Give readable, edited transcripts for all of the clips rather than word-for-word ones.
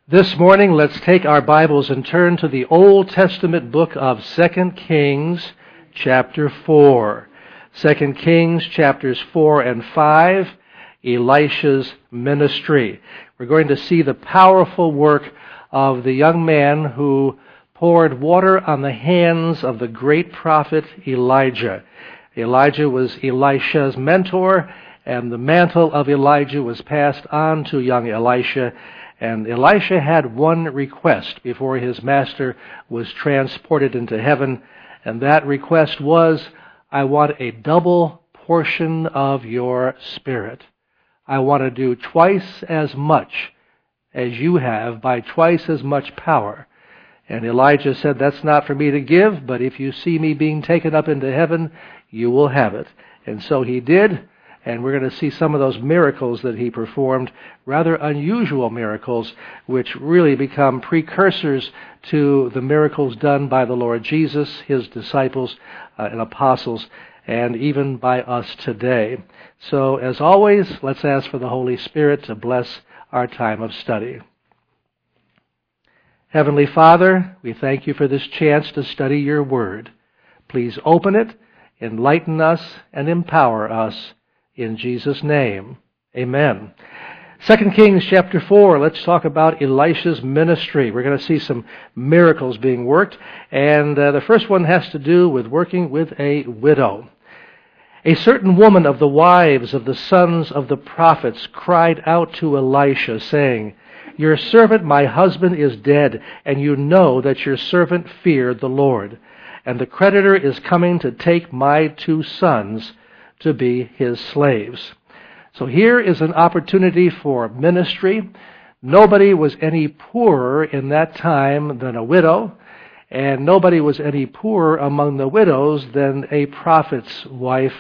This morning, let's take our Bibles and turn to the Old Testament book of 2 Kings, chapter 4. 2 Kings, chapters 4 and 5, Elisha's ministry. We're going to see the powerful work of the young man who poured water on the hands of the great prophet Elijah. Elijah was Elisha's mentor, and the mantle of Elijah was passed on to young Elisha. And Elisha had one request before his master was transported into heaven, and that request was, I want a double portion of your spirit. I want to do twice as much as you have by twice as much power. And Elijah said, that's not for me to give, but if you see me being taken up into heaven, you will have it. And so he did. And we're going to see some of those miracles that he performed, rather unusual miracles, which really become precursors to the miracles done by the Lord Jesus, his disciples and apostles, and even by us today. So, as always, let's ask for the Holy Spirit to bless our time of study. Heavenly Father, we thank you for this chance to study your word. Please open it, enlighten us, and empower us. In Jesus' name, amen. 2 Kings chapter 4, let's talk about Elisha's ministry. We're going to see some miracles being worked, and the first one has to do with working with a widow. A certain woman of the wives of the sons of the prophets cried out to Elisha, saying, Your servant, my husband, is dead, and you know that your servant feared the Lord. And the creditor is coming to take my 2 sons to be his slaves. So here is an opportunity for ministry. Nobody was any poorer in that time than a widow, and nobody was any poorer among the widows than a prophet's wife.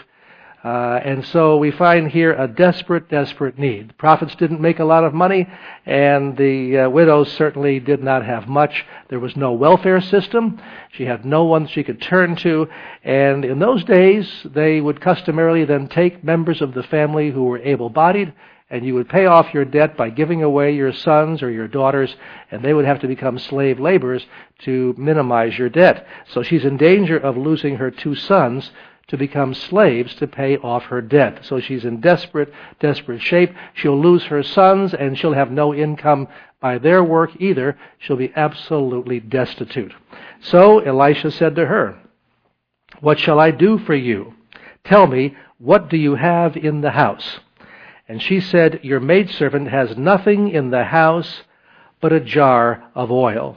And so we find here a desperate need. The prophets didn't make a lot of money, and the widows certainly did not have much. There was no welfare system. She had no one she could turn to. And in those days, they would customarily then take members of the family who were able-bodied, and you would pay off your debt by giving away your sons or your daughters, and they would have to become slave laborers to minimize your debt. So she's in danger of losing her 2 sons to become slaves to pay off her debt. So she's in desperate shape. She'll lose her sons, and she'll have no income by their work either. She'll be absolutely destitute. So Elisha said to her, What shall I do for you? Tell me, what do you have in the house? And she said, Your maidservant has nothing in the house but a jar of oil.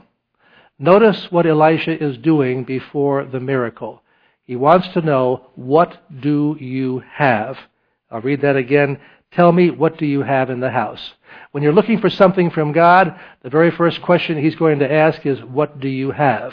Notice what Elisha is doing before the miracle. He wants to know, what do you have? I'll read that again. Tell me, what do you have in the house? When you're looking for something from God, the very first question he's going to ask is, what do you have?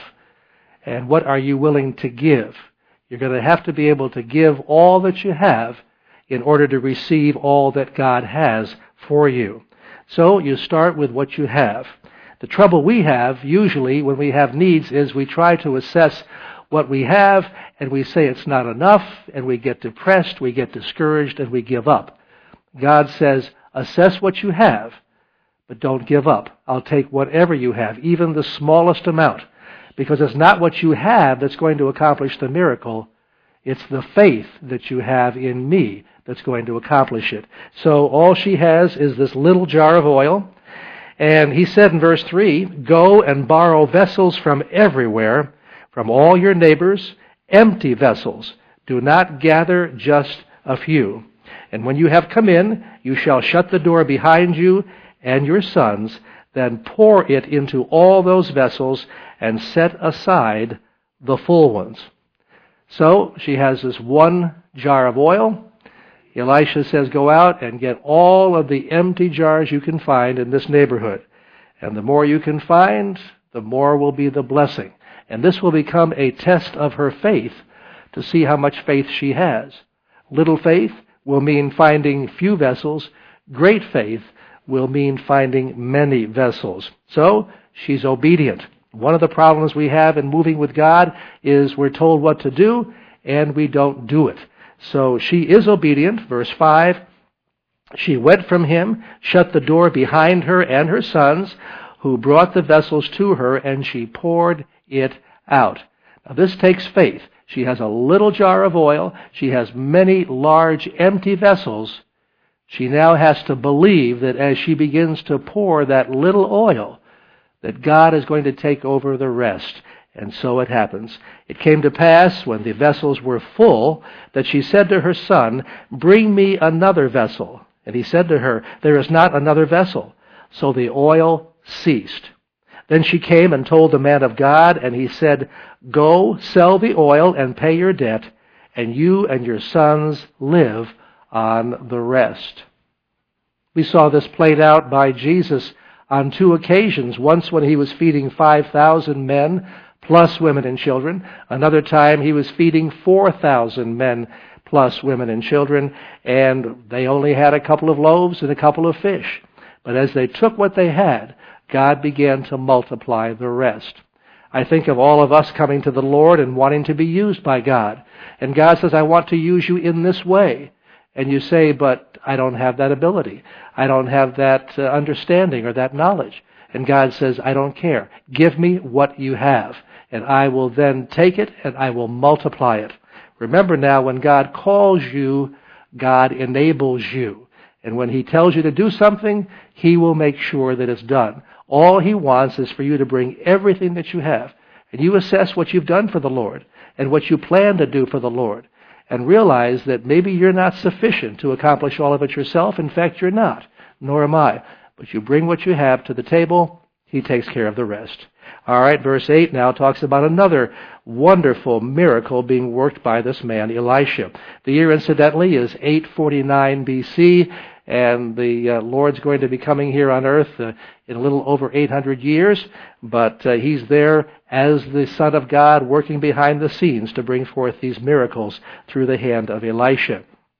And what are you willing to give? You're going to have to be able to give all that you have in order to receive all that God has for you. So you start with what you have. The trouble we have, usually, when we have needs, is we try to assess what we have, and we say it's not enough, and we get depressed, we get discouraged, and we give up. God says, assess what you have, but don't give up. I'll take whatever you have, even the smallest amount, because it's not what you have that's going to accomplish the miracle. It's the faith that you have in me that's going to accomplish it. So all she has is this little jar of oil, and he said in verse 3, Go and borrow vessels from everywhere, from all your neighbors, empty vessels. Do not gather just a few. And when you have come in, you shall shut the door behind you and your sons, then pour it into all those vessels and set aside the full ones. So she has this one jar of oil. Elisha says, go out and get all of the empty jars you can find in this neighborhood. And the more you can find, the more will be the blessing. And this will become a test of her faith to see how much faith she has. Little faith will mean finding few vessels. Great faith will mean finding many vessels. So she's obedient. One of the problems we have in moving with God is we're told what to do and we don't do it. So she is obedient. Verse 5, she went from him, shut the door behind her and her sons, who brought the vessels to her, and she poured it out. Now this takes faith. She has a little jar of oil. She has many large empty vessels. She now has to believe that as she begins to pour that little oil, that God is going to take over the rest. And so it happens. It came to pass, when the vessels were full, that she said to her son, "Bring me another vessel." And he said to her, "There is not another vessel." So the oil ceased. Then she came and told the man of God, and he said, "Go, sell the oil and pay your debt, and you and your sons live on the rest." We saw this played out by Jesus on two occasions. Once when he was feeding 5,000 men, plus women and children. Another time he was feeding 4,000 men, plus women and children, and they only had a couple of loaves and a couple of fish. But as they took what they had, God began to multiply the rest. I think of all of us coming to the Lord and wanting to be used by God. And God says, "I want to use you in this way." And you say, "But I don't have that ability. I don't have that understanding or that knowledge." And God says, "I don't care. Give me what you have, and I will then take it and I will multiply it." Remember now, when God calls you, God enables you. And when he tells you to do something, he will make sure that it's done. All he wants is for you to bring everything that you have. And you assess what you've done for the Lord and what you plan to do for the Lord. And realize that maybe you're not sufficient to accomplish all of it yourself. In fact, you're not, nor am I. But you bring what you have to the table, he takes care of the rest. All right, verse 8 now talks about another wonderful miracle being worked by this man, Elisha. The year, incidentally, is 849 BC, and the Lord's going to be coming here on earth in a little over 800 years, but he's there as the Son of God working behind the scenes to bring forth these miracles through the hand of Elisha.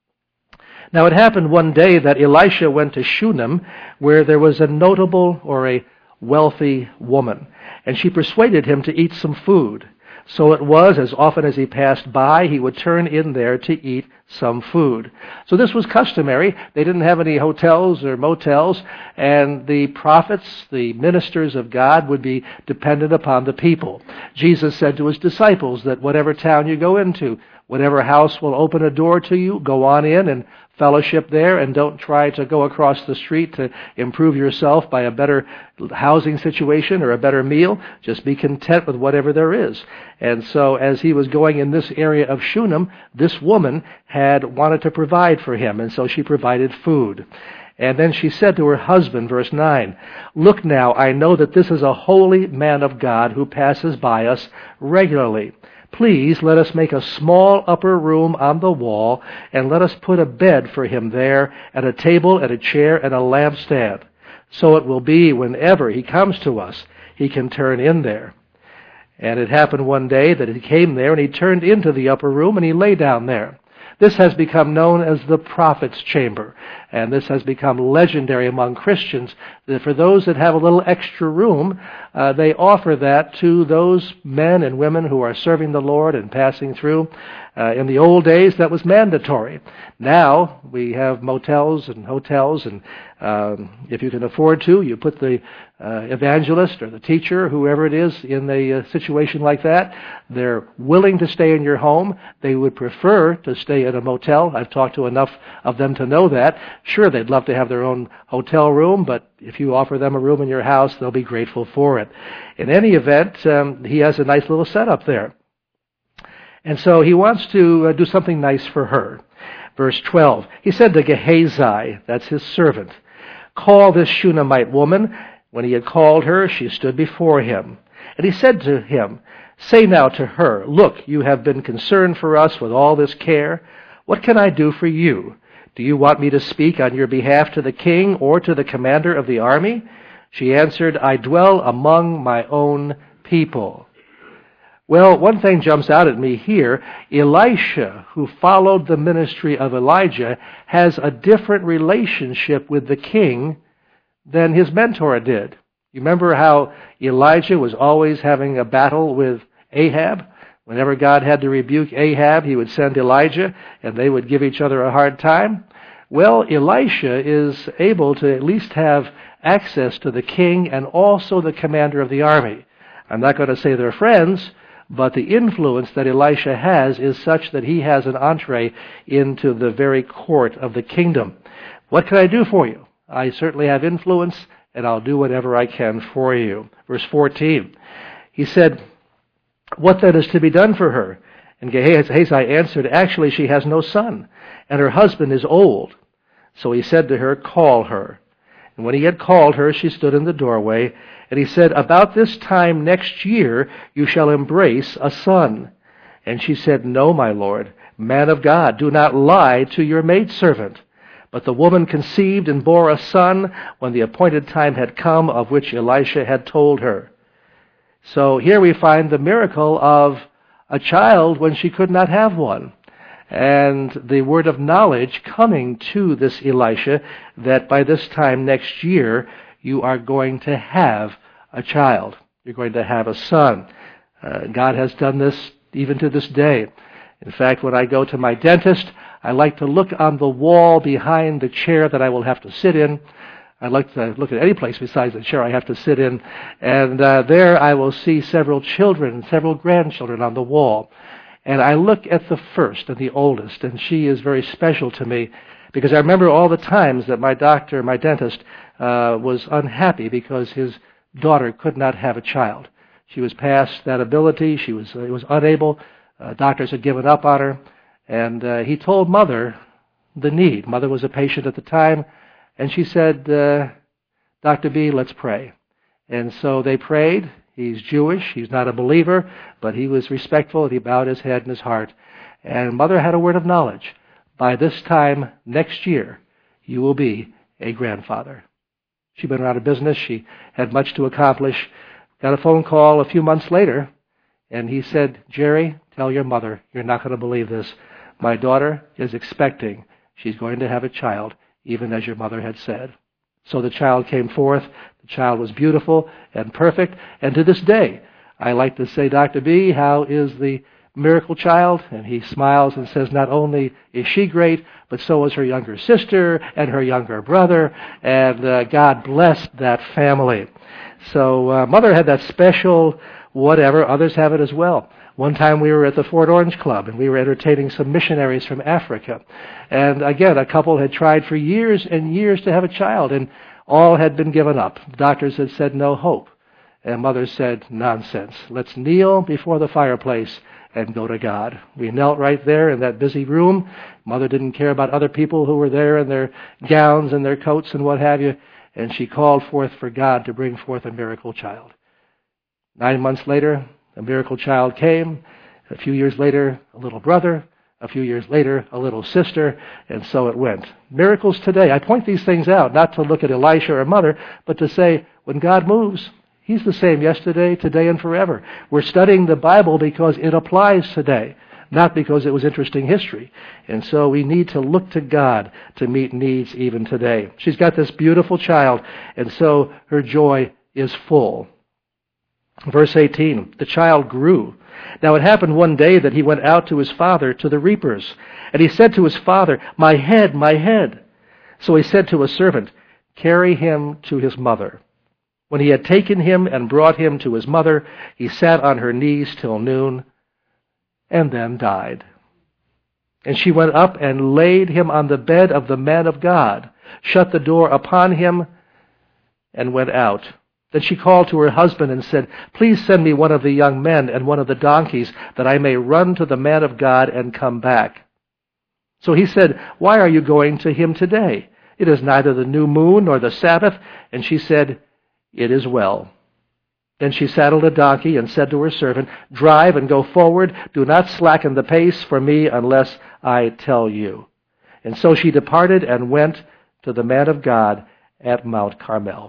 Now it happened one day that Elisha went to Shunem, where there was a notable or a wealthy woman, and she persuaded him to eat some food. So it was, as often as he passed by, he would turn in there to eat some food. So this was customary. They didn't have any hotels or motels, and the prophets, the ministers of God, would be dependent upon the people. Jesus said to his disciples that whatever town you go into, whatever house will open a door to you, go on in and fellowship there, and don't try to go across the street to improve yourself by a better housing situation or a better meal. Just be content with whatever there is. And so as he was going in this area of Shunem, this woman had wanted to provide for him, and so she provided food. And then she said to her husband, verse 9, "Look now, I know that this is a holy man of God who passes by us regularly. Please let us make a small upper room on the wall, and let us put a bed for him there, and a table and a chair and a lampstand. So it will be whenever he comes to us, he can turn in there." And it happened one day that he came there, and he turned into the upper room, and he lay down there. This has become known as the prophet's chamber, and this has become legendary among Christians, that for those that have a little extra room, they offer that to those men and women who are serving the Lord and passing through. In the old days, that was mandatory. Now, we have motels and hotels, and if you can afford to, you put the evangelist or the teacher, whoever it is, in a situation like that. They're willing to stay in your home. They would prefer to stay at a motel. I've talked to enough of them to know that. Sure, they'd love to have their own hotel room, but if you offer them a room in your house, they'll be grateful for it. In any event, he has a nice little setup there. And so he wants to do something nice for her. Verse 12, he said to Gehazi, that's his servant, "Call this Shunammite woman." When he had called her, she stood before him. And he said to him, "Say now to her, 'Look, you have been concerned for us with all this care. What can I do for you? Do you want me to speak on your behalf to the king or to the commander of the army?" She answered, "I dwell among my own people." Well, one thing jumps out at me here. Elisha, who followed the ministry of Elijah, has a different relationship with the king than his mentor did. You remember how Elijah was always having a battle with Ahab? Whenever God had to rebuke Ahab, he would send Elijah, and they would give each other a hard time. Well, Elisha is able to at least have access to the king and also the commander of the army. I'm not going to say they're friends, but the influence that Elisha has is such that he has an entree into the very court of the kingdom. What can I do for you? I certainly have influence, and I'll do whatever I can for you. Verse 14, he said, what then is to be done for her? And Gehazi answered, actually she has no son, and her husband is old. So he said to her, call her. And when he had called her, she stood in the doorway, and he said, about this time next year you shall embrace a son. And she said, no, my lord, man of God, do not lie to your maidservant. But the woman conceived and bore a son when the appointed time had come, of which Elisha had told her. So here we find the miracle of a child when she could not have one. And the word of knowledge coming to this Elisha that by this time next year you are going to have a child. You're going to have a son. God has done this even to this day. In fact, when I go to my dentist, I like to look on the wall behind the chair that I will have to sit in. I like to look at any place besides the chair I have to sit in. And there I will see several children, several grandchildren on the wall. And I look at the first and the oldest, and she is very special to me because I remember all the times that my doctor, my dentist, was unhappy because his daughter could not have a child. She was past that ability. She was unable. Doctors had given up on her. And he told Mother the need. Mother was a patient at the time. And she said, Dr. B, let's pray. And so they prayed. He's Jewish. He's not a believer, but he was respectful, and he bowed his head and his heart. And Mother had a word of knowledge. By this time next year, you will be a grandfather. She'd been out of business. She had much to accomplish. Got a phone call a few months later, and he said, Jerry, tell your mother, you're not going to believe this. My daughter is expecting. She's going to have a child, even as your mother had said. So the child came forth. The child was beautiful and perfect. And to this day, I like to say, Dr. B, how is the miracle child? And he smiles and says, not only is she great, but so is her younger sister and her younger brother. And God blessed that family. So Mother had that special whatever. Others have it as well. One time we were at the Fort Orange Club, and we were entertaining some missionaries from Africa. And again, a couple had tried for years and years to have a child, and all had been given up. The doctors had said no hope. And Mother said, nonsense. Let's kneel before the fireplace and go to God. We knelt right there in that busy room. Mother didn't care about other people who were there in their gowns and their coats and what have you. And she called forth for God to bring forth a miracle child. 9 months later, a miracle child came. A few years later, a little brother. A few years later, a little sister. And so it went. Miracles today. I point these things out, not to look at Elisha or Mother, but to say, when God moves, He's the same yesterday, today, and forever. We're studying the Bible because it applies today, not because it was interesting history. And so we need to look to God to meet needs even today. She's got this beautiful child, and so her joy is full. Verse 18, the child grew. Now it happened one day that he went out to his father to the reapers. And he said to his father, my head, my head. So he said to a servant, carry him to his mother. When he had taken him and brought him to his mother, he sat on her knees till noon, and then died. And she went up and laid him on the bed of the man of God, shut the door upon him, and went out. Then she called to her husband and said, please send me one of the young men and one of the donkeys, that I may run to the man of God and come back. So he said, why are you going to him today? It is neither the new moon nor the Sabbath. And she said, it is well. Then she saddled a donkey and said to her servant, drive and go forward. Do not slacken the pace for me unless I tell you. And so she departed and went to the man of God at Mount Carmel.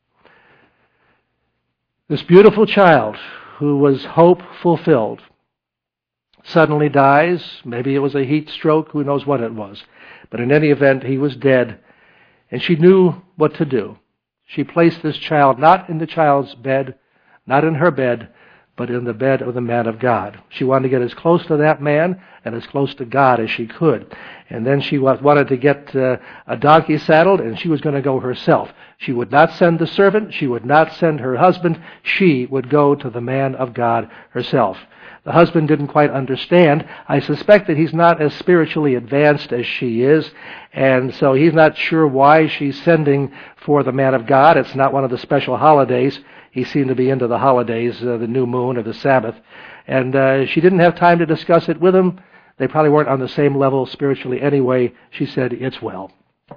This beautiful child, who was hope fulfilled, suddenly dies. Maybe it was a heat stroke. Who knows what it was. But in any event, he was dead. And she knew what to do. She placed this child not in the child's bed, not in her bed, but in the bed of the man of God. She wanted to get as close to that man and as close to God as she could. And then she wanted to get a donkey saddled, and she was going to go herself. She would not send the servant. She would not send her husband. She would go to the man of God herself. The husband didn't quite understand. I suspect that he's not as spiritually advanced as she is, and so he's not sure why she's sending for the man of God. It's not one of the special holidays. He seemed to be into the holidays, the new moon or the Sabbath. And she didn't have time to discuss it with him. They probably weren't on the same level spiritually anyway. She said, "It's well,"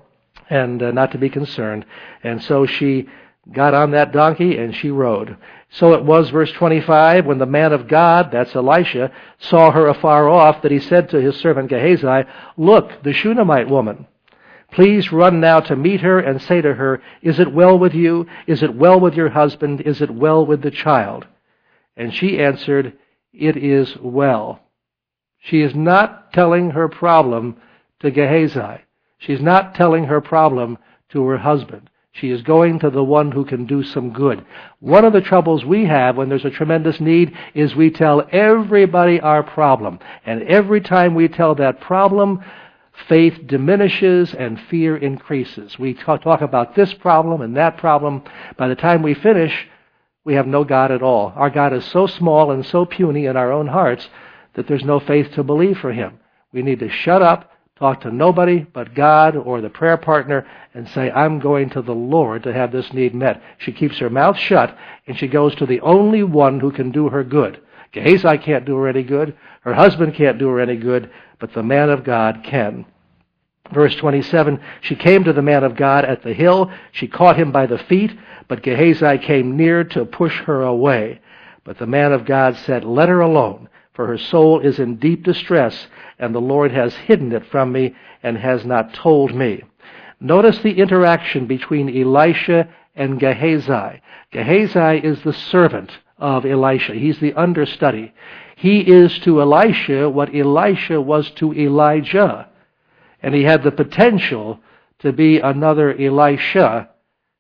and not to be concerned. And so she got on that donkey and she rode. So it was, verse 25, when the man of God, that's Elisha, saw her afar off, that he said to his servant Gehazi, "Look, the Shunammite woman. Please run now to meet her and say to her, 'Is it well with you? Is it well with your husband? Is it well with the child?' And she answered, 'It is well.'" She is not telling her problem to Gehazi. She's not telling her problem to her husband. She is going to the one who can do some good. One of the troubles we have when there's a tremendous need is we tell everybody our problem. And every time we tell that problem, faith diminishes and fear increases. We talk about this problem and that problem. By the time we finish, we have no God at all. Our God is so small and so puny in our own hearts that there's no faith to believe for Him. We need to shut up, talk to nobody but God or the prayer partner, and say, "I'm going to the Lord to have this need met." She keeps her mouth shut, and she goes to the only one who can do her good. Gehazi can't do her any good. Her husband can't do her any good, but the man of God can. Verse 27, she came to the man of God at the hill. She caught him by the feet, but Gehazi came near to push her away. But the man of God said, "Let her alone, for her soul is in deep distress, and the Lord has hidden it from me and has not told me." Notice the interaction between Elisha and Gehazi. Gehazi is the servant of Elisha. He's the understudy. He is to Elisha what Elisha was to Elijah. And he had the potential to be another Elisha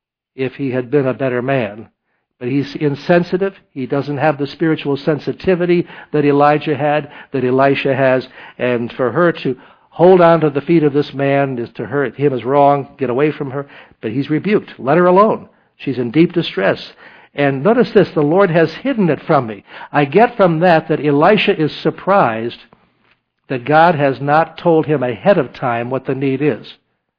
if he had been a better man. But he's insensitive. He doesn't have the spiritual sensitivity that Elijah had, that Elisha has. And for her to hold on to the feet of this man is to hurt him is wrong. Get away from her. But he's rebuked. Let her alone. She's in deep distress. And notice this, the Lord has hidden it from me. I get from that Elisha is surprised that God has not told him ahead of time what the need is.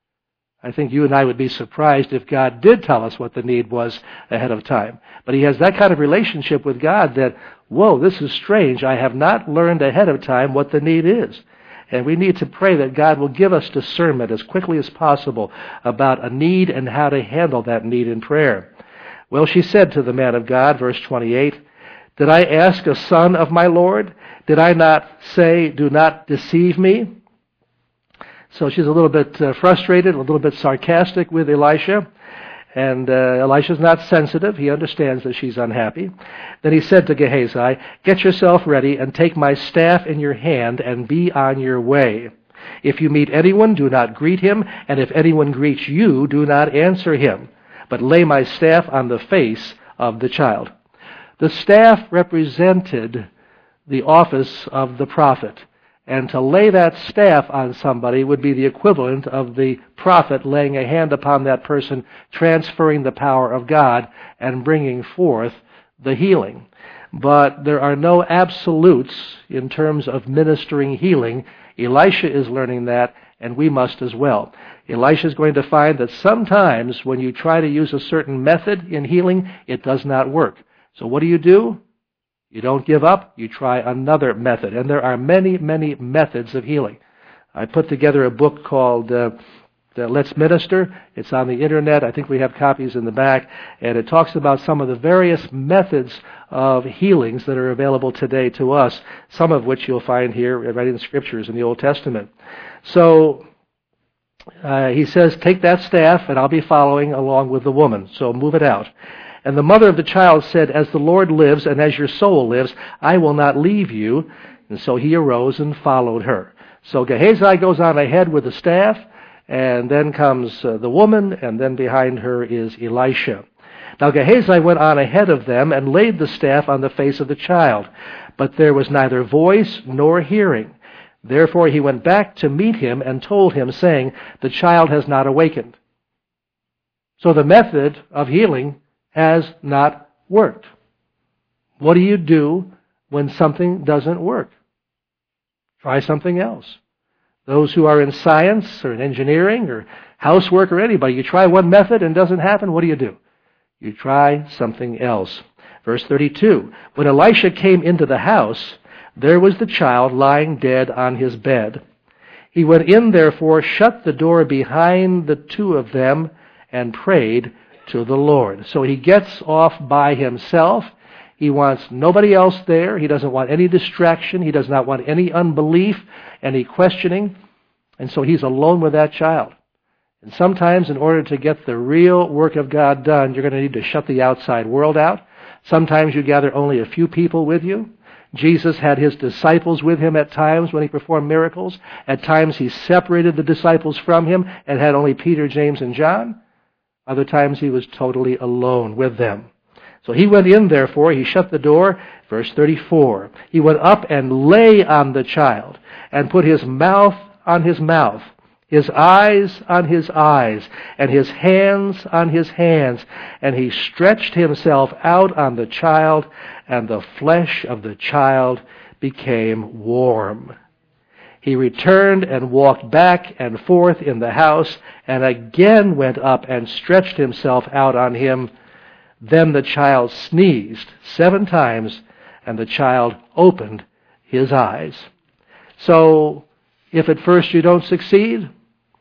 I think you and I would be surprised if God did tell us what the need was ahead of time. But he has that kind of relationship with God that, whoa, this is strange. I have not learned ahead of time what the need is. And we need to pray that God will give us discernment as quickly as possible about a need and how to handle that need in prayer. Well, she said to the man of God, verse 28, "Did I ask a son of my Lord? Did I not say, 'Do not deceive me'?" So she's a little bit frustrated, a little bit sarcastic with Elisha. And Elisha's not sensitive. He understands that she's unhappy. Then he said to Gehazi, "Get yourself ready and take my staff in your hand and be on your way. If you meet anyone, do not greet him, and if anyone greets you, do not answer him, but lay my staff on the face of the child." The staff represented the office of the prophet. And to lay that staff on somebody would be the equivalent of the prophet laying a hand upon that person, transferring the power of God and bringing forth the healing. But there are no absolutes in terms of ministering healing. Elisha is learning that, and we must as well. Elisha is going to find that sometimes when you try to use a certain method in healing, it does not work. So what do? You don't give up, you try another method. And there are many, many methods of healing. I put together a book called Let's Minister. It's on the internet. I think we have copies in the back. And it talks about some of the various methods of healings that are available today to us, some of which you'll find here right in the Scriptures in the Old Testament. So he says, "Take that staff, and I'll be following along with the woman. So move it out." And the mother of the child said, "As the Lord lives and as your soul lives, I will not leave you." And so he arose and followed her. So Gehazi goes on ahead with the staff, and then comes the woman, and then behind her is Elisha. Now Gehazi went on ahead of them and laid the staff on the face of the child, but there was neither voice nor hearing. Therefore he went back to meet him and told him, saying, the child has not awakened. So the method of healing has not worked. What do you do when something doesn't work? Try something else. Those who are in science or in engineering or housework or anybody, you try one method and it doesn't happen, what do? You try something else. Verse 32, when Elisha came into the house, there was the child lying dead on his bed. He went in, therefore, shut the door behind the two of them, and prayed to the Lord. So he gets off by himself. He wants nobody else there. He doesn't want any distraction. He does not want any unbelief, any questioning. And so he's alone with that child. And sometimes in order to get the real work of God done, you're going to need to shut the outside world out. Sometimes you gather only a few people with you. Jesus had his disciples with him at times when he performed miracles. At times he separated the disciples from him and had only Peter, James, and John. Other times he was totally alone with them. So he went in, therefore, he shut the door. Verse 34, he went up and lay on the child and put his mouth on his mouth, his eyes on his eyes, and his hands on his hands. And he stretched himself out on the child, and the flesh of the child became warm. He returned and walked back and forth in the house, and again went up and stretched himself out on him. Then the child sneezed 7 times, and the child opened his eyes. So, if at first you don't succeed,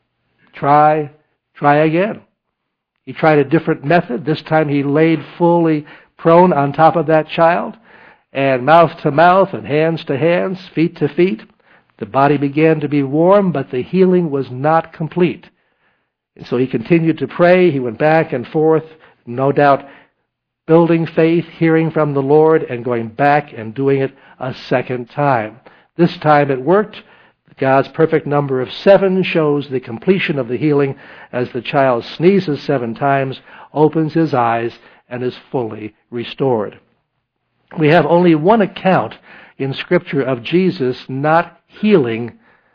try again. He tried a different method. This time he laid fully prone on top of that child, and mouth to mouth, and hands to hands, feet to feet. The body began to be warm, but the healing was not complete. And so he continued to pray. He went back and forth, no doubt building faith, hearing from the Lord, and going back and doing it a second time. This time it worked. God's perfect number of 7 shows the completion of the healing as the child sneezes 7 times, opens his eyes, and is fully restored. We have only one account in Scripture of Jesus not healing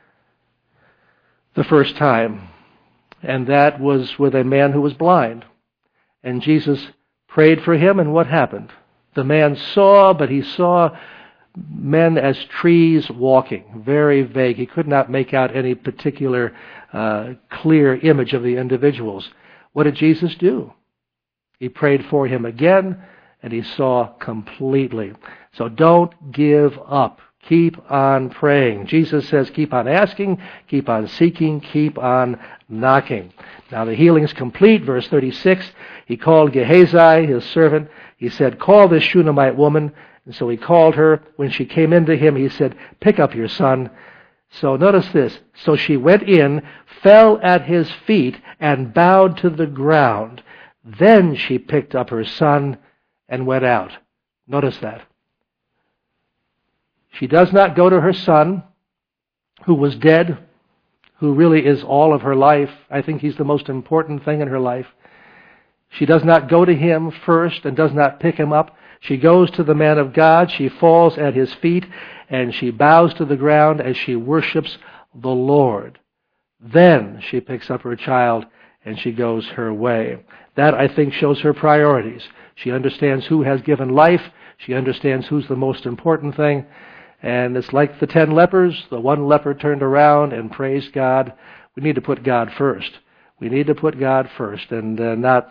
the first time, and that was with a man who was blind. And Jesus prayed for him, and what happened? The man saw, but he saw men as trees walking, very vague. He could not make out any particular clear image of the individuals. What did Jesus do? He prayed for him again, and he saw completely. So don't give up. Keep on praying. Jesus says keep on asking, keep on seeking, keep on knocking. Now the healing is complete. Verse 36, he called Gehazi, his servant. He said, call this Shunammite woman. And so he called her. When she came into him, he said, pick up your son. So notice this. So she went in, fell at his feet, and bowed to the ground. Then she picked up her son and went out. Notice that. She does not go to her son, who was dead, who really is all of her life. I think he's the most important thing in her life. She does not go to him first and does not pick him up. She goes to the man of God. She falls at his feet, and she bows to the ground as she worships the Lord. Then she picks up her child and she goes her way. That, I think, shows her priorities. She understands who has given life. She understands who's the most important thing. And it's like the 10 lepers. The one leper turned around and praised God. We need to put God first. We need to put God first and not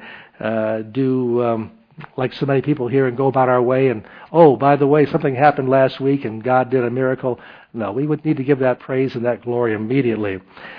do like so many people here and go about our way and, oh, by the way, something happened last week and God did a miracle. No, we would need to give that praise and that glory immediately.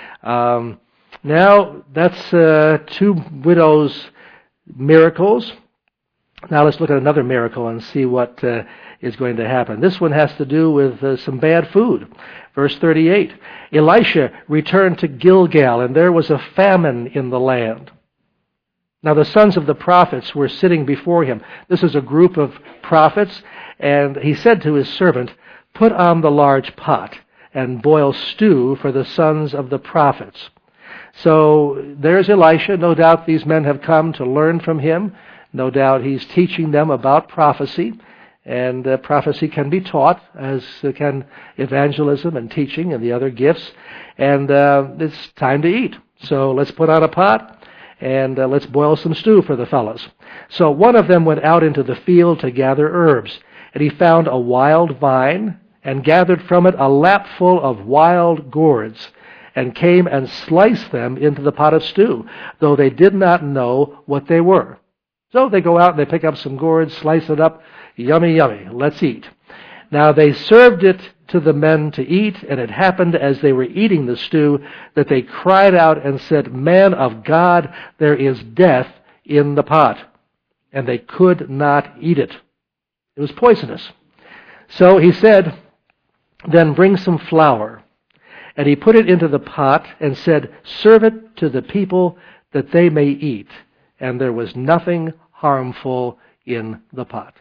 Now, that's 2 widows' miracles. Now let's look at another miracle and see what is going to happen. This one has to do with some bad food. Verse 38, Elisha returned to Gilgal, and there was a famine in the land. Now the sons of the prophets were sitting before him. This is a group of prophets, and he said to his servant, put on the large pot and boil stew for the sons of the prophets. So there's Elisha. No doubt these men have come to learn from him. No doubt he's teaching them about prophecy, and prophecy can be taught, as can evangelism and teaching and the other gifts. And it's time to eat. So let's put on a pot, and let's boil some stew for the fellows. So one of them went out into the field to gather herbs, and he found a wild vine, and gathered from it a lapful of wild gourds, and came and sliced them into the pot of stew, though they did not know what they were. So they go out and they pick up some gourds, slice it up, yummy, yummy, let's eat. Now they served it to the men to eat, and it happened as they were eating the stew that they cried out and said, "Man of God, there is death in the pot." And they could not eat it. It was poisonous. So he said, "Then bring some flour." And he put it into the pot and said, "Serve it to the people that they may eat." And there was nothing harmful in the pot.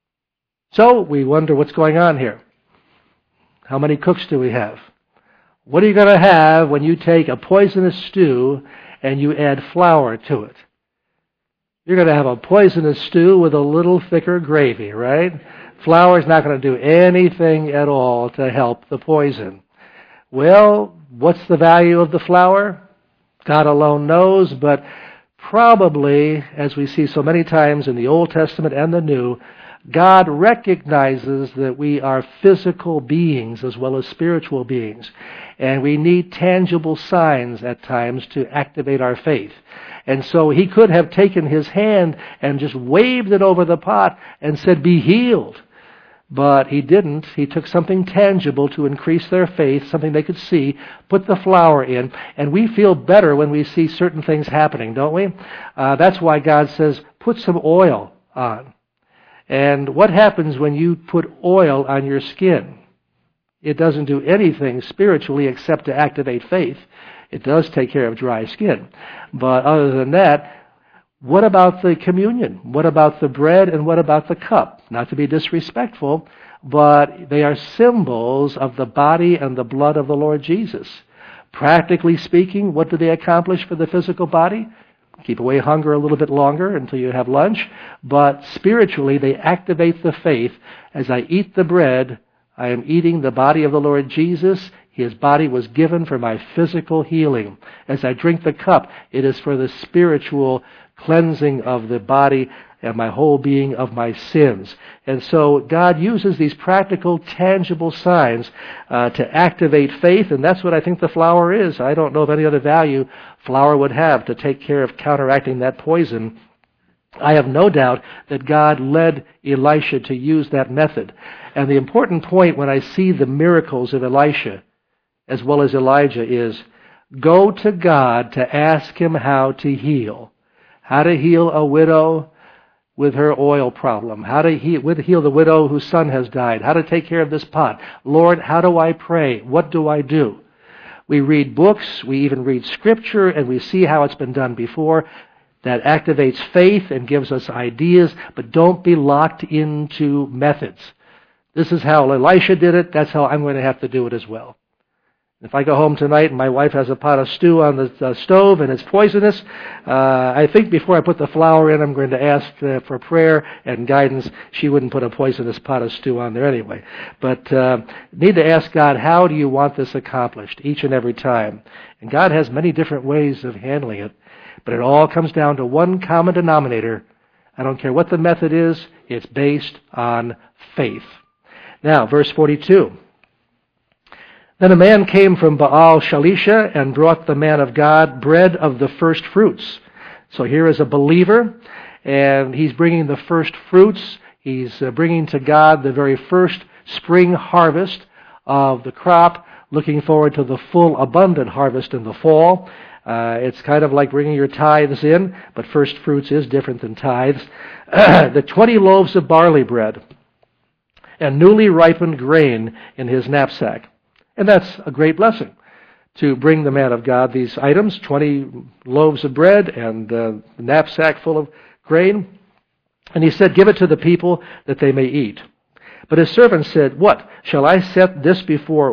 So we wonder what's going on here. How many cooks do we have? What are you going to have when you take a poisonous stew and you add flour to it? You're going to have a poisonous stew with a little thicker gravy, right? Flour is not going to do anything at all to help the poison. Well, what's the value of the flour? God alone knows, but probably, as we see so many times in the Old Testament and the New, God recognizes that we are physical beings as well as spiritual beings, and we need tangible signs at times to activate our faith. And so he could have taken his hand and just waved it over the pot and said, "Be healed." But he didn't. He took something tangible to increase their faith, something they could see, put the flour in, and we feel better when we see certain things happening, don't we? That's why God says, put some oil on. And what happens when you put oil on your skin? It doesn't do anything spiritually except to activate faith. It does take care of dry skin. But other than that, what about the communion? What about the bread and what about the cup? Not to be disrespectful, but they are symbols of the body and the blood of the Lord Jesus. Practically speaking, what do they accomplish for the physical body? Keep away hunger a little bit longer until you have lunch. But spiritually, they activate the faith. As I eat the bread, I am eating the body of the Lord Jesus. His body was given for my physical healing. As I drink the cup, it is for the spiritual cleansing of the body and my whole being of my sins. And so God uses these practical, tangible signs to activate faith, and that's what I think the flour is. I don't know of any other value flour would have to take care of counteracting that poison. I have no doubt that God led Elisha to use that method. And the important point when I see the miracles of Elisha as well as Elijah is, go to God to ask him how to heal. How to heal a widow with her oil problem. How to heal the widow whose son has died. How to take care of this pot. Lord, how do I pray? What do I do? We read books, we even read Scripture, and we see how it's been done before. That activates faith and gives us ideas, but don't be locked into methods. This is how Elisha did it. That's how I'm going to have to do it as well. If I go home tonight and my wife has a pot of stew on the stove and it's poisonous, I think before I put the flour in, I'm going to ask for prayer and guidance. She wouldn't put a poisonous pot of stew on there anyway. But need to ask God, how do you want this accomplished each and every time? And God has many different ways of handling it, but it all comes down to one common denominator. I don't care what the method is, it's based on faith. Now, verse 42. Then a man came from Baal Shalisha and brought the man of God bread of the first fruits. So here is a believer, and he's bringing the first fruits. He's bringing to God the very first spring harvest of the crop, looking forward to the full, abundant harvest in the fall. It's kind of like bringing your tithes in, but first fruits is different than tithes. The 20 loaves of barley bread and newly ripened grain in his knapsack. And that's a great blessing to bring the man of God these items, 20 loaves of bread and a knapsack full of grain. And he said, give it to the people that they may eat. But his servant said, what, shall I set this before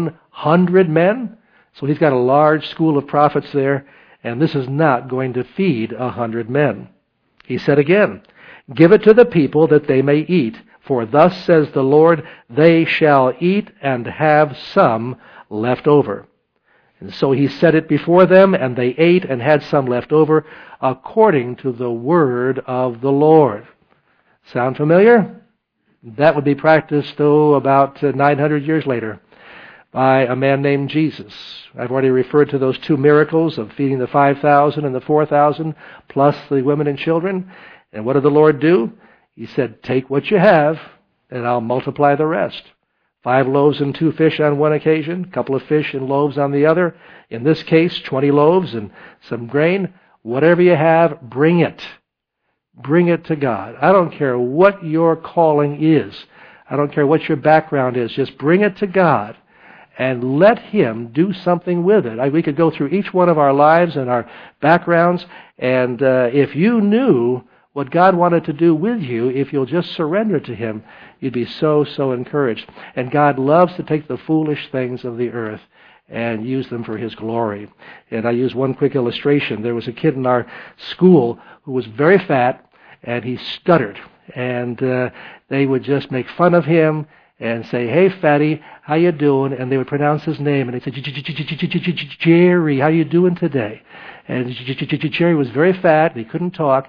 100 men? So he's got a large school of prophets there, and this is not going to feed 100 men. He said again, "Give it to the people that they may eat. For thus says the Lord, they shall eat and have some left over." And so he set it before them, and they ate and had some left over, according to the word of the Lord. Sound familiar? That would be practiced, about 900 years later by a man named Jesus. I've already referred to those two miracles of feeding the 5,000 and the 4,000, plus the women and children. And what did the Lord do? He said, "Take what you have, and I'll multiply the rest." 5 loaves and 2 fish on one occasion, a couple of fish and loaves on the other. In this case, 20 loaves and some grain. Whatever you have, bring it. Bring it to God. I don't care what your calling is. I don't care what your background is. Just bring it to God and let Him do something with it. We could go through each one of our lives and our backgrounds, and if you knew what God wanted to do with you, if you'll just surrender to Him, you'd be so encouraged. And God loves to take the foolish things of the earth and use them for His glory. And I use one quick illustration. There was a kid in our school who was very fat, and he stuttered. And they would just make fun of him and say, "Hey, fatty, how you doing?" And they would pronounce his name, and they'd say, "Jerry, how you doing today?" And Jerry was very fat, and he couldn't talk,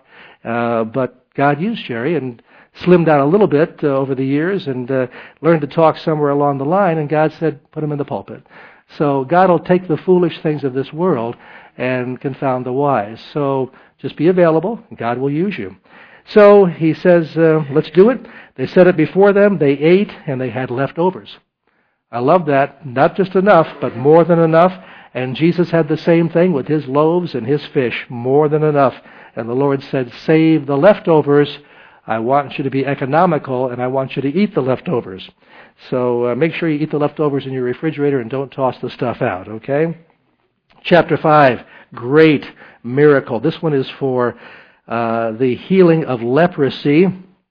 but God used Jerry and slimmed down a little bit over the years and learned to talk somewhere along the line, and God said, "Put him in the pulpit." So God will take the foolish things of this world and confound the wise. So just be available, and God will use you. So he says, let's do it. They set it before them, they ate, and they had leftovers. I love that. Not just enough, but more than enough. And Jesus had the same thing with His loaves and His fish, more than enough. And the Lord said, "Save the leftovers. I want you to be economical, and I want you to eat the leftovers." So make sure you eat the leftovers in your refrigerator and don't toss the stuff out, okay? Chapter 5, great miracle. This one is for the healing of leprosy.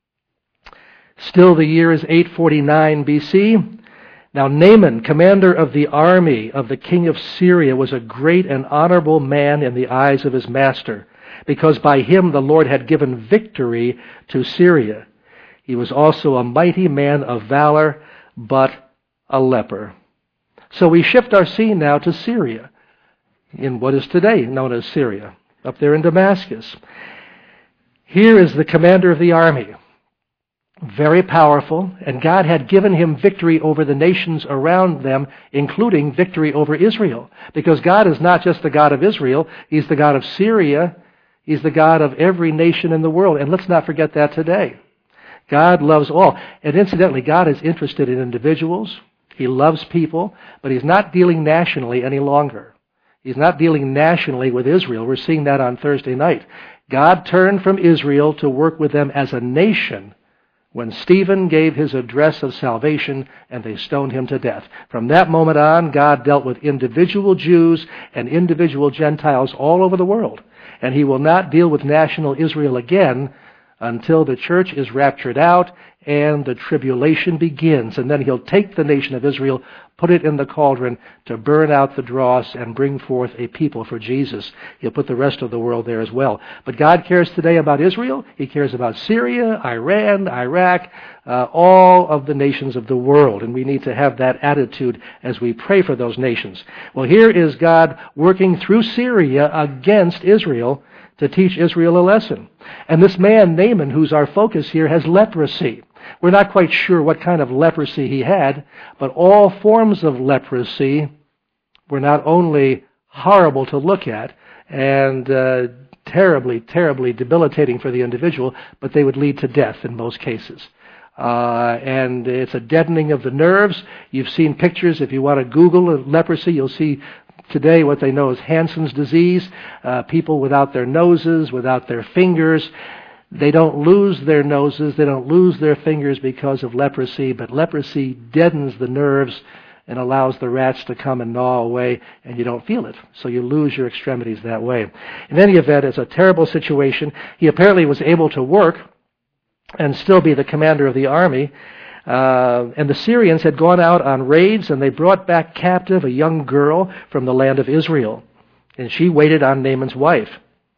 Still, the year is 849 BC. Now Naaman, commander of the army of the king of Syria, was a great and honorable man in the eyes of his master, because by him the Lord had given victory to Syria. He was also a mighty man of valor, but a leper. So we shift our scene now to Syria, in what is today known as Syria, up there in Damascus. Here is the commander of the army, very powerful, and God had given him victory over the nations around them, including victory over Israel. Because God is not just the God of Israel, He's the God of Syria, He's the God of every nation in the world. And let's not forget that today. God loves all. And incidentally, God is interested in individuals. He loves people, but He's not dealing nationally any longer. He's not dealing nationally with Israel. We're seeing that on Thursday night. God turned from Israel to work with them as a nation when Stephen gave his address of salvation and they stoned him to death. From that moment on, God dealt with individual Jews and individual Gentiles all over the world. And He will not deal with national Israel again until the church is raptured out and the tribulation begins. And then He'll take the nation of Israel, put it in the cauldron to burn out the dross and bring forth a people for Jesus. He'll put the rest of the world there as well. But God cares today about Israel. He cares about Syria, Iran, Iraq, all of the nations of the world. And we need to have that attitude as we pray for those nations. Well, here is God working through Syria against Israel to teach Israel a lesson. And this man, Naaman, who's our focus here, has leprosy. We're not quite sure what kind of leprosy he had, but all forms of leprosy were not only horrible to look at and terribly, terribly debilitating for the individual, but they would lead to death in most cases. And it's a deadening of the nerves. You've seen pictures. If you want to Google leprosy, you'll see today what they know as Hansen's disease. People without their noses, without their fingers. They don't lose their noses, they don't lose their fingers because of leprosy, but leprosy deadens the nerves and allows the rats to come and gnaw away, and you don't feel it. So you lose your extremities that way. In any event, it's a terrible situation. He apparently was able to work and still be the commander of the army. And the Syrians had gone out on raids, and they brought back captive a young girl from the land of Israel. And she waited on Naaman's wife.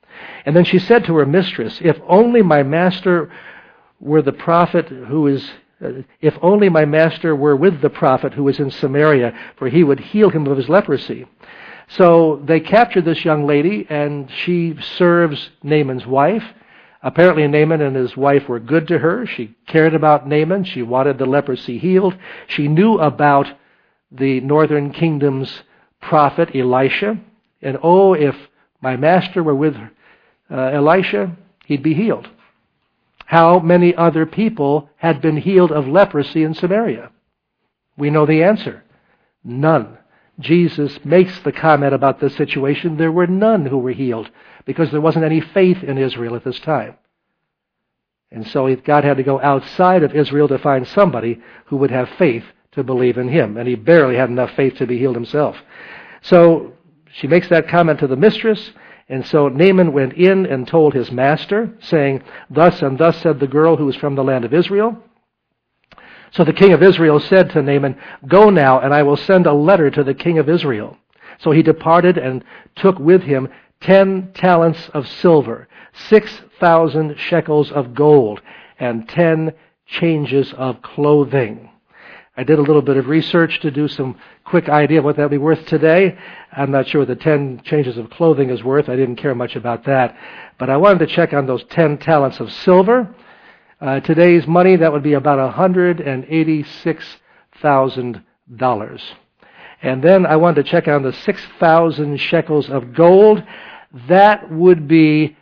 And then she said to her mistress, if only my master were the prophet who is, if only my master were with the prophet who is in Samaria, for he would heal him of his leprosy. So they captured this young lady, and she serves Naaman's wife. Apparently Naaman and his wife were good to her. She cared about Naaman. She wanted the leprosy healed. She knew about the northern kingdom's prophet Elisha. And oh, if my master were with Elisha, he'd be healed. How many other people had been healed of leprosy in Samaria? We know the answer. None. Jesus makes the comment about this situation. There were none who were healed because there wasn't any faith in Israel at this time. And so God had to go outside of Israel to find somebody who would have faith to believe in him. And he barely had enough faith to be healed himself. So she makes that comment to the mistress. And so Naaman went in and told his master, saying, thus and thus said the girl who was from the land of Israel. So the king of Israel said to Naaman, go now, and I will send a letter to the king of Israel. So he departed and took with him 10 talents of silver, 6,000 shekels of gold, and 10 changes of clothing. I did a little bit of research to do some quick idea of what that would be worth today. I'm not sure what the 10 changes of clothing is worth. I didn't care much about that. But I wanted to check on those 10 talents of silver. Today's money, that would be about $186,000. And then I wanted to check on the 6,000 shekels of gold. That would be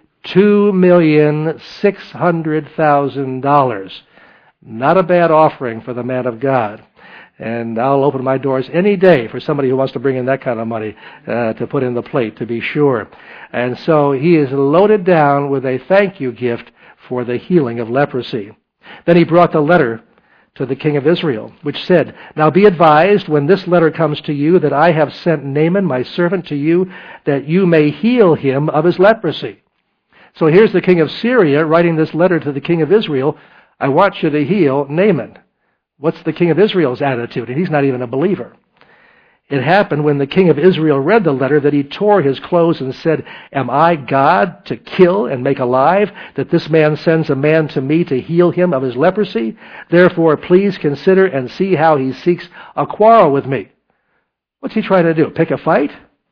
$2,600,000. Not a bad offering for the man of God. And I'll open my doors any day for somebody who wants to bring in that kind of money to put in the plate, to be sure. And so he is loaded down with a thank you gift for the healing of leprosy. Then he brought the letter to the king of Israel, which said, now be advised when this letter comes to you that I have sent Naaman, my servant, to you, that you may heal him of his leprosy. So here's the king of Syria writing this letter to the king of Israel. I want you to heal Naaman. What's the king of Israel's attitude? And he's not even a believer. It happened when the king of Israel read the letter that he tore his clothes and said, am I God to kill and make alive, that this man sends a man to me to heal him of his leprosy? Therefore, please consider and see how he seeks a quarrel with me. What's he trying to do? Pick a fight?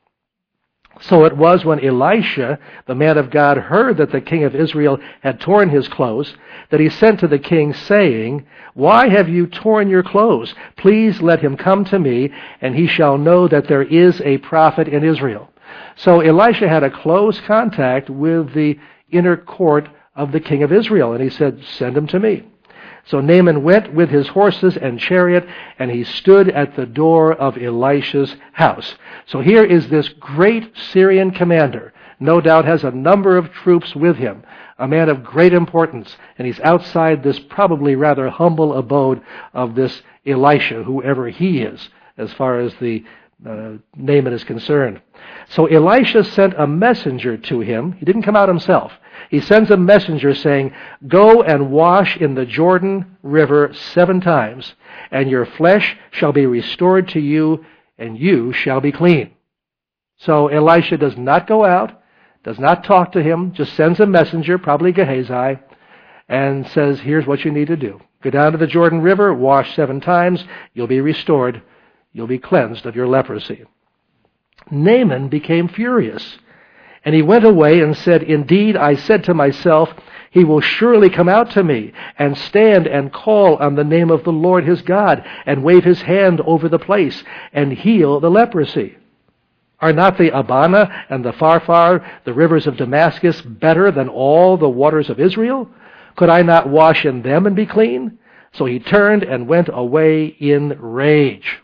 So it was when Elisha, the man of God, heard that the king of Israel had torn his clothes, that he sent to the king, saying, why have you torn your clothes? Please let him come to me, and he shall know that there is a prophet in Israel. So Elisha had a close contact with the inner court of the king of Israel, and he said, send him to me. So Naaman went with his horses and chariot, and he stood at the door of Elisha's house. So here is this great Syrian commander, no doubt has a number of troops with him, a man of great importance, and he's outside this probably rather humble abode of this Elisha, whoever he is, as far as the Naaman is concerned. So Elisha sent a messenger to him. He didn't come out himself. He sends a messenger saying, go and wash in the Jordan River 7 times, and your flesh shall be restored to you, and you shall be clean. So Elisha does not go out, does not talk to him, just sends a messenger, probably Gehazi, and says, here's what you need to do. Go down to the Jordan River, wash 7 times, you'll be restored, you'll be cleansed of your leprosy. Naaman became furious, and he went away and said, indeed, I said to myself, he will surely come out to me and stand and call on the name of the Lord his God and wave his hand over the place and heal the leprosy. Are not the Abana and the Pharpar, the rivers of Damascus, better than all the waters of Israel? Could I not wash in them and be clean? So he turned and went away in rage.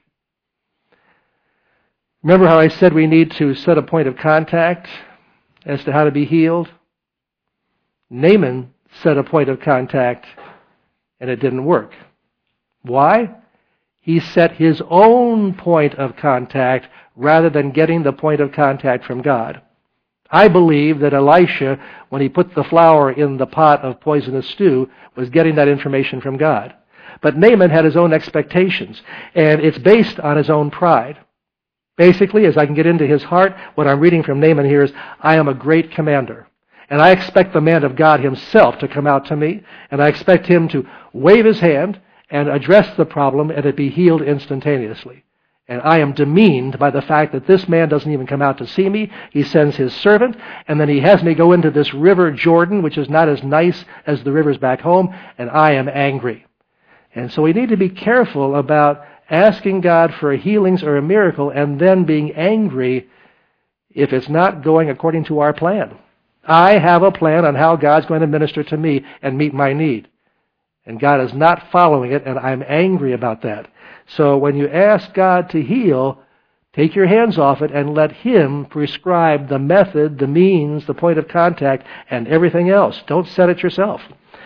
Remember how I said we need to set a point of contact as to how to be healed? Naaman set a point of contact, and it didn't work. Why? He set his own point of contact rather than getting the point of contact from God. I believe that Elisha, when he put the flour in the pot of poisonous stew, was getting that information from God. But Naaman had his own expectations, and it's based on his own pride. Basically, as I can get into his heart, what I'm reading from Naaman here is, I am a great commander, And I expect the man of God himself to come out to me, and I expect him to wave his hand and address the problem and it be healed instantaneously. And I am demeaned by the fact that this man doesn't even come out to see me. He sends his servant, and then he has me go into this river Jordan, which is not as nice as the rivers back home, and I am angry. And so we need to be careful about asking God for healings or a miracle and then being angry if it's not going according to our plan. I have a plan on how God's going to minister to me and meet my need. And God is not following it, and I'm angry about that. So when you ask God to heal, take your hands off it and let Him prescribe the method, the means, the point of contact, and everything else. Don't set it yourself.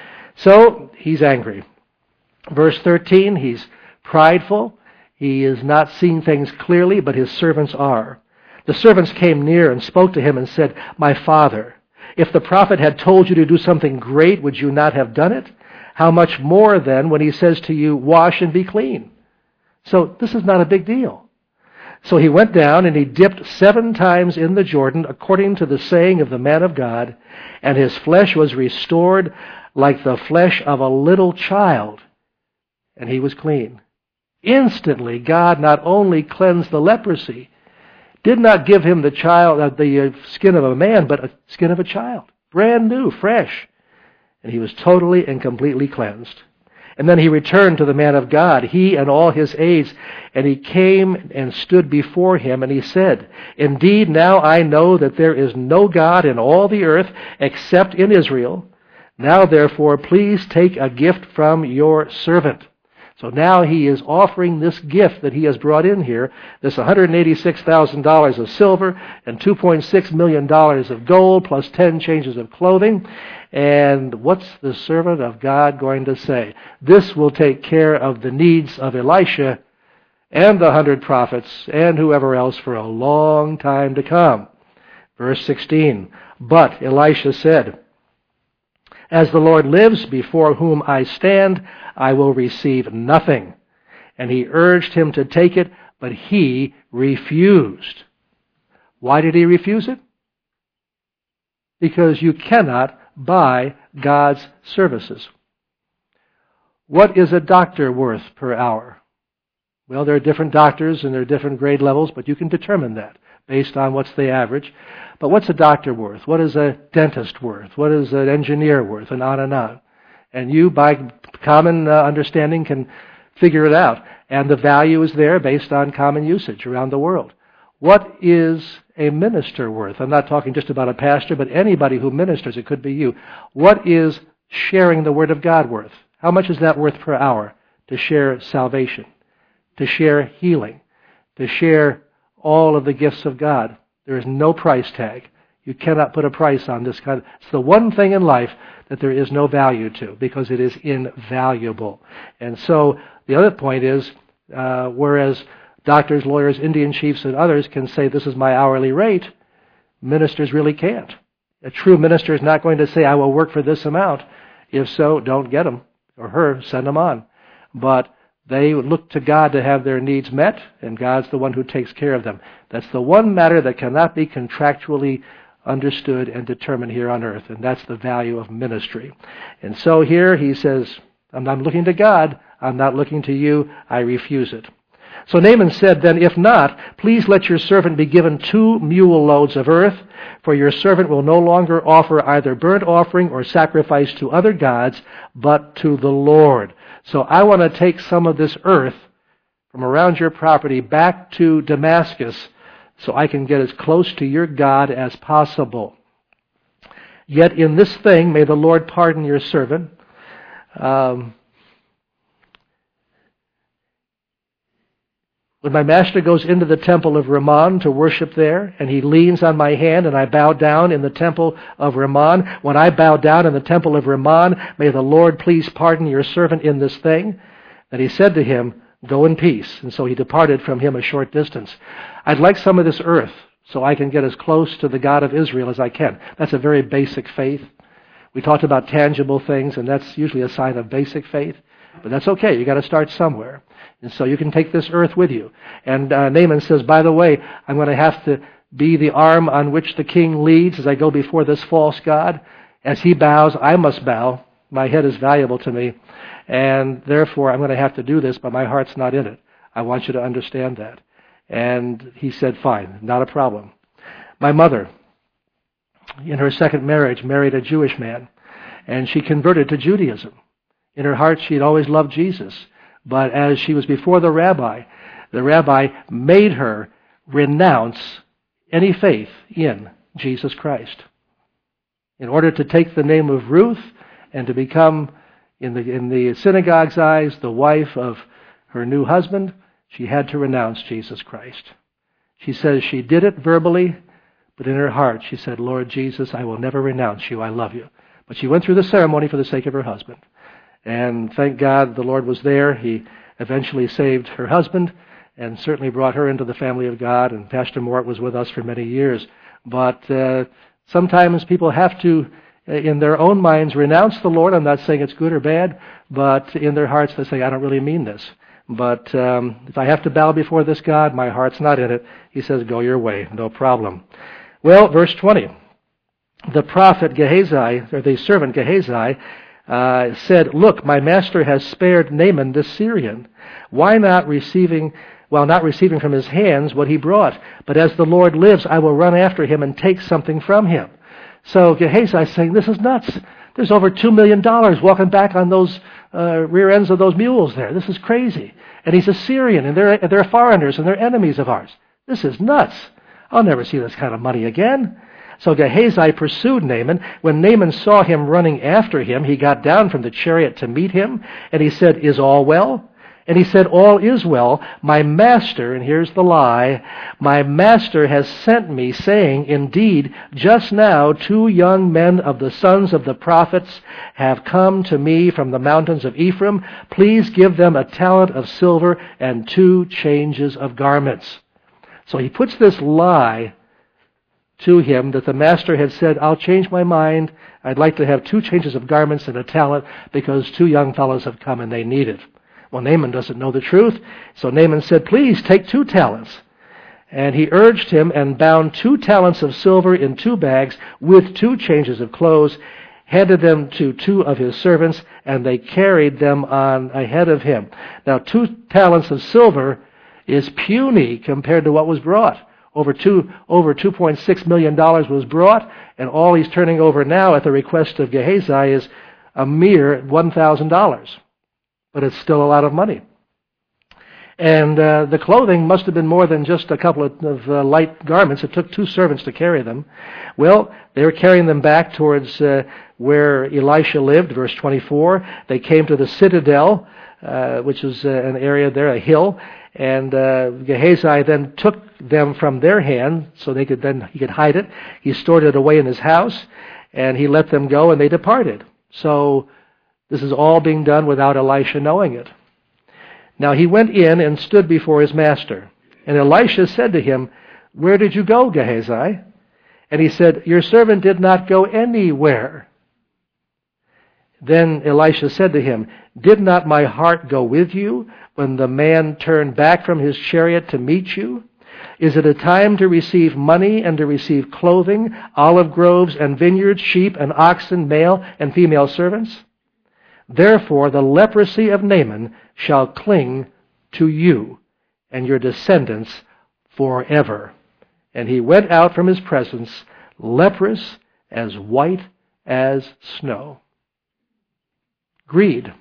So he's angry. Verse 13, he's prideful. He is not seeing things clearly, but his servants are. The servants came near and spoke to him and said, "My father, if the prophet had told you to do something great, would you not have done it? How much more then when he says to you, 'Wash and be clean'?" So this is not a big deal. So he went down and he dipped 7 times in the Jordan according to the saying of the man of God, and his flesh was restored like the flesh of a little child, and he was clean. Instantly God not only cleansed the leprosy, did not give him the skin of a man, but a skin of a child. Brand new, fresh. And he was totally and completely cleansed. And then he returned to the man of God, he and all his aides, and he came and stood before him, and he said, "Indeed, now I know that there is no God in all the earth except in Israel. Now, therefore, please take a gift from your servant." So now he is offering this gift that he has brought in here, this $186,000 of silver and $2.6 million of gold plus 10 changes of clothing. And what's the servant of God going to say? This will take care of the needs of Elisha and the 100 prophets and whoever else for a long time to come. Verse 16, "But Elisha said, 'As the Lord lives, before whom I stand, I will receive nothing.' And he urged him to take it, but he refused." Why did he refuse it? Because you cannot buy God's services. What is a doctor worth per hour? Well, there are different doctors and there are different grade levels, but you can determine that based on what's the average. But what's a doctor worth? What is a dentist worth? What is an engineer worth? And on and on. And you, by common understanding, can figure it out. And the value is there based on common usage around the world. What is a minister worth? I'm not talking just about a pastor, but anybody who ministers. It could be you. What is sharing the Word of God worth? How much is that worth per hour? To share salvation, to share healing, to share all of the gifts of God. There is no price tag. You cannot put a price on this kind. It's the one thing in life that there is no value to because it is invaluable. And so the other point is, whereas doctors, lawyers, Indian chiefs, and others can say, "This is my hourly rate," ministers really can't. A true minister is not going to say, "I will work for this amount." If so, don't get him or her, send them on. But they look to God to have their needs met, and God's the one who takes care of them. That's the one matter that cannot be contractually understood and determined here on earth, and that's the value of ministry. And so here he says, I'm looking to God, I'm not looking to you, I refuse it. So Naaman said, "Then if not, please let your servant be given 2 mule loads of earth, for your servant will no longer offer either burnt offering or sacrifice to other gods, but to the Lord. So I want to take some of this earth from around your property back to Damascus so I can get as close to your God as possible. Yet in this thing may the Lord pardon your servant." When my master goes into the temple of Rimmon to worship there, and he leans on my hand, and I bow down in the temple of Rimmon, when I bow down in the temple of Rimmon, may the Lord please pardon your servant in this thing. Then he said to him, "Go in peace." And so he departed from him a short distance. I'd like some of this earth so I can get as close to the God of Israel as I can. That's a very basic faith. We talked about tangible things, and that's usually a sign of basic faith. But that's okay. You've got to start somewhere. And so you can take this earth with you. And Naaman says, "By the way, I'm going to have to be the arm on which the king leads as I go before this false god. As he bows, I must bow. My head is valuable to me, and therefore I'm going to have to do this, but my heart's not in it. I want you to understand that. And he said, fine, not a problem. My mother, in her second marriage, married a Jewish man, and she converted to Judaism. In her heart, she had always loved Jesus. But as she was before the rabbi made her renounce any faith in Jesus Christ. In order to take the name of Ruth and to become, in the synagogue's eyes, the wife of her new husband, she had to renounce Jesus Christ. She says she did it verbally, but in her heart she said, Lord Jesus, I will never renounce you. I love you. But she went through the ceremony for the sake of her husband. And thank God the Lord was there. He eventually saved her husband and certainly brought her into the family of God. And Pastor Mort was with us for many years. But sometimes people have to, in their own minds, renounce the Lord. I'm not saying it's good or bad, but in their hearts they say, I don't really mean this. But if I have to bow before this God, my heart's not in it. He says, go your way, no problem. Well, verse 20. The prophet Gehazi, or the servant Gehazi, said, look, my master has spared Naaman the Syrian. Why not receiving from his hands what he brought? But as the Lord lives, I will run after him and take something from him. So Gehazi is saying, this is nuts. There's over $2 million walking back on those rear ends of those mules there. This is crazy. And he's a Syrian, and they're foreigners, and they're enemies of ours. This is nuts. I'll never see this kind of money again. So Gehazi pursued Naaman. When Naaman saw him running after him, he got down from the chariot to meet him, and he said, is all well? And he said, all is well. My master, and here's the lie, my master has sent me, saying, indeed, just now 2 young men of the sons of the prophets have come to me from the mountains of Ephraim. Please give them a talent of silver and 2 changes of garments. So he puts this lie to him that the master had said, I'll change my mind. I'd like to have 2 changes of garments and a talent because 2 young fellows have come and they need it. Well, Naaman doesn't know the truth. So Naaman said, please take 2 talents. And he urged him and bound 2 talents of silver in 2 bags with 2 changes of clothes, handed them to 2 of his servants, and they carried them on ahead of him. Now, 2 talents of silver is puny compared to what was brought. Over $2.6 million was brought, and all he's turning over now at the request of Gehazi is a mere $1,000. But it's still a lot of money. And the clothing must have been more than just a couple of light garments. It took 2 servants to carry them. Well, they were carrying them back towards where Elisha lived, verse 24. They came to the citadel, which was an area there, a hill. And Gehazi then took them from their hand so he could hide it. He stored it away in his house, and he let them go, and they departed. So this is all being done without Elisha knowing it. Now he went in and stood before his master. And Elisha said to him, where did you go, Gehazi? And he said, your servant did not go anywhere. Then Elisha said to him, did not my heart go with you when the man turned back from his chariot to meet you? Is it a time to receive money and to receive clothing, olive groves and vineyards, sheep and oxen, male and female servants? Therefore the leprosy of Naaman shall cling to you and your descendants forever. And he went out from his presence, leprous, as white as snow. Greed.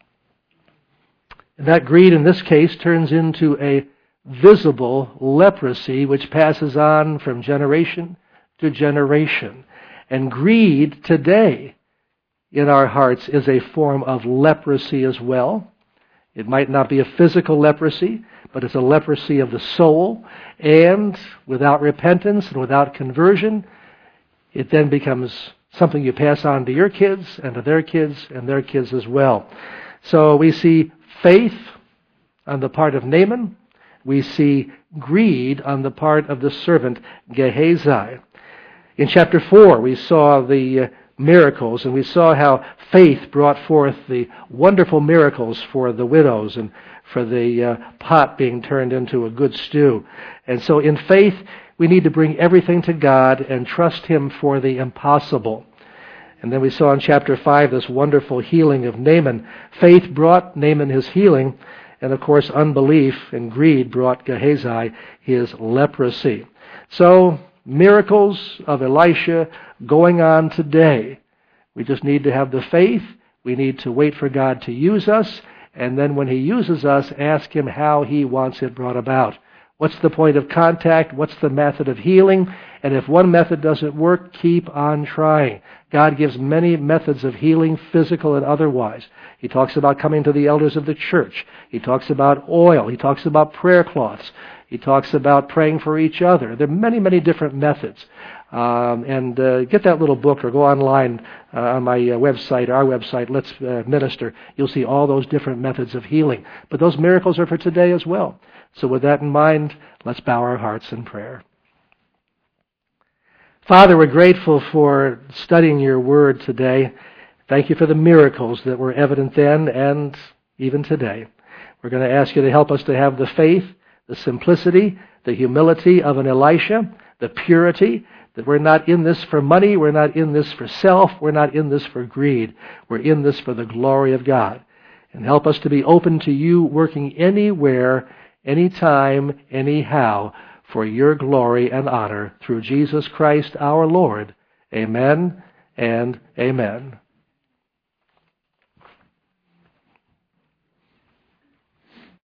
And that greed in this case turns into a visible leprosy which passes on from generation to generation. And greed today in our hearts is a form of leprosy as well. It might not be a physical leprosy, but it's a leprosy of the soul. And without repentance and without conversion, it then becomes something you pass on to your kids and to their kids and their kids as well. So we see faith on the part of Naaman. We see greed on the part of the servant Gehazi. In chapter 4, we saw the miracles, and we saw how faith brought forth the wonderful miracles for the widows and for the pot being turned into a good stew. And so in faith, we need to bring everything to God and trust Him for the impossible. And then we saw in chapter 5 this wonderful healing of Naaman. Faith brought Naaman his healing, and of course unbelief and greed brought Gehazi his leprosy. So, miracles of Elisha going on today. We just need to have the faith. We need to wait for God to use us. And then when He uses us, ask Him how He wants it brought about. What's the point of contact? What's the method of healing? And if one method doesn't work, keep on trying. God gives many methods of healing, physical and otherwise. He talks about coming to the elders of the church. He talks about oil. He talks about prayer cloths. He talks about praying for each other. There are many, many different methods. Get that little book or go online on my website, our website, Let's Minister. You'll see all those different methods of healing. But those miracles are for today as well. So with that in mind, let's bow our hearts in prayer. Father, we're grateful for studying your word today. Thank you for the miracles that were evident then and even today. We're going to ask you to help us to have the faith, the simplicity, the humility of an Elisha, the purity, that we're not in this for money, we're not in this for self, we're not in this for greed. We're in this for the glory of God. And help us to be open to you working anywhere, anytime, anyhow, for your glory and honor through Jesus Christ our Lord. Amen and amen.